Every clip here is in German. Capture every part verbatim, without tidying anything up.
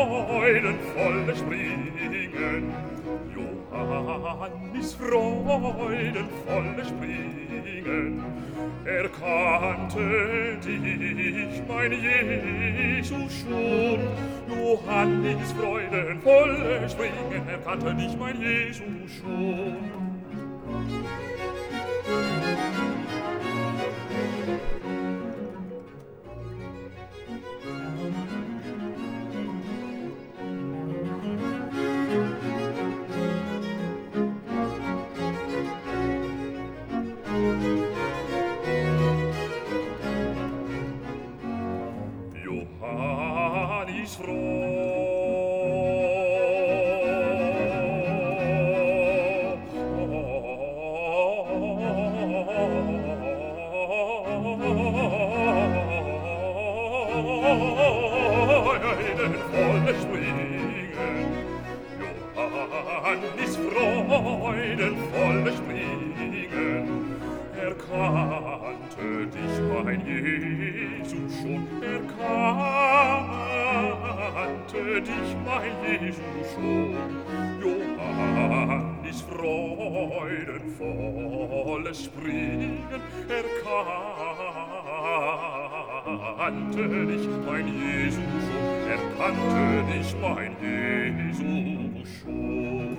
freudenvolle Springen. Johannis freudenvolle Springen. Er kannte dich, mein Jesus, schon. Johannis freudenvolle Springen. Er kannte dich, mein Jesus, schon. Johannis freudenvolle Springen. Johannis freudenvolle Springen. Er kannte dich, mein Jesus, schon. Er kannte dich, mein Jesus, schon. Johannis freudenvolles Springen. Er kannte dich, mein Jesus, schon. Er kannte dich, mein Jesus, schon.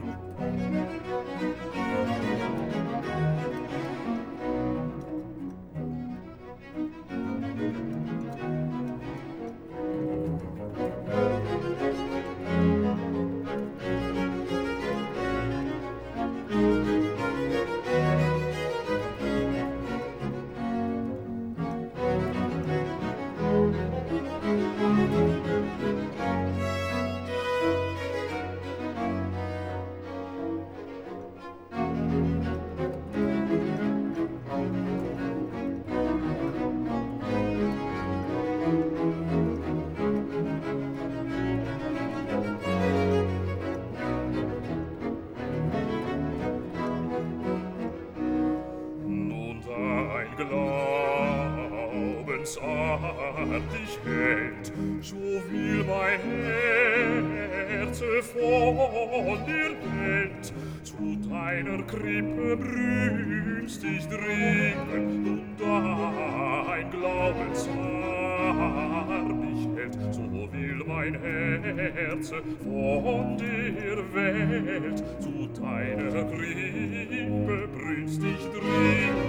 Glaubensartig hält, so will mein Herz von der Welt zu deiner Krippe brünstig dringen, und dein Glaubensartig hält, so will mein Herz von der Welt zu deiner Krippe brünstig dringen.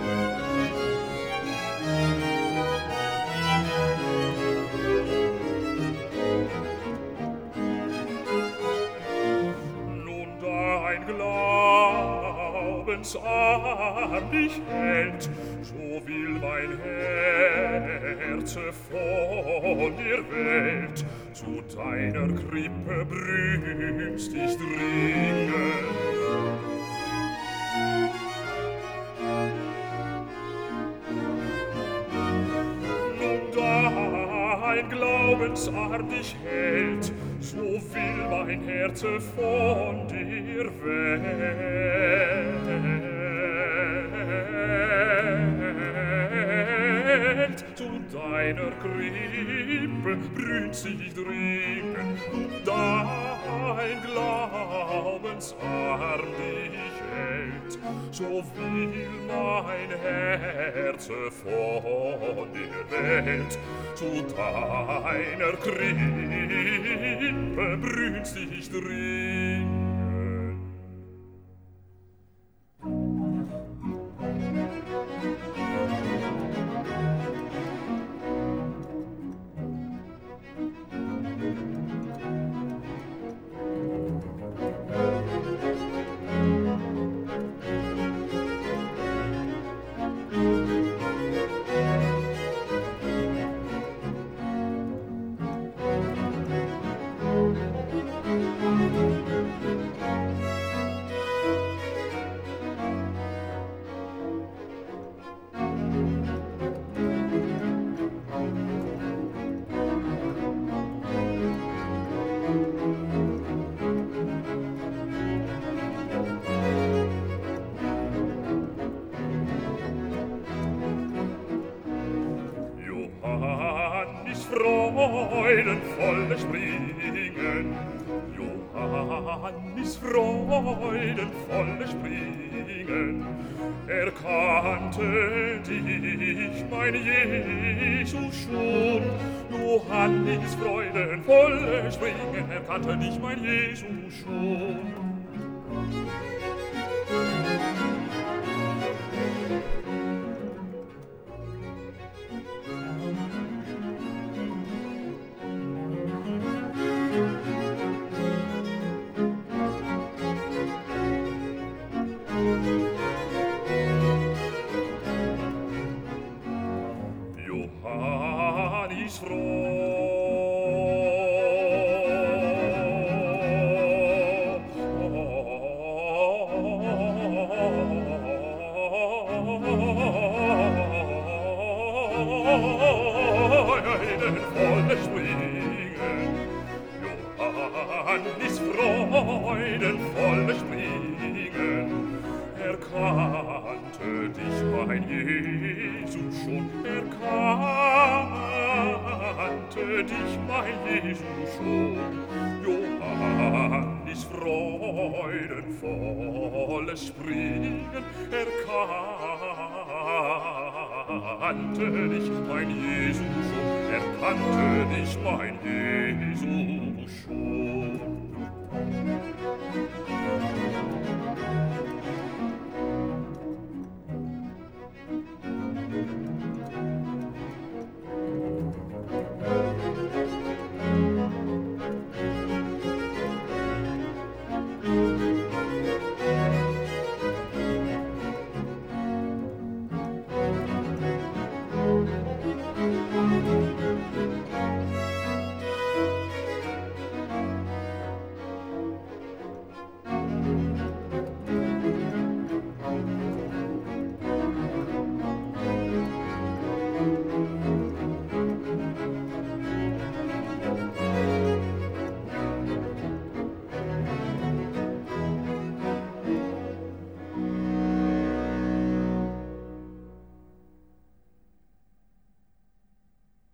Glaubensartig hält, so will mein Herz von der Welt zu deiner Krippe brünstig dringen. Nun dein Glaubensartig hält, so will mein Herz von dir Welt zu deiner Krippe brünstig dringen, und dein Glaubensartig hält, so will mein Herz von der Welt zu deiner Krippe brünstig dringen. freudenvolle Springen. Johannis freudenvolle Springen. Er kannte dich, mein Jesus, schon. Johannis freudenvolle Springen. Er kannte dich, mein Jesus, schon. Johannis freudenvolle Springen. Johannis freudenvolle Springen. Er kannte dich, mein Jesus, schon. Er kannte dich, mein Jesus, schon. Johannis freudenvolles Springen. Er kannte dich, mein Jesus, schon. Er kannte dich, mein Jesus, schon.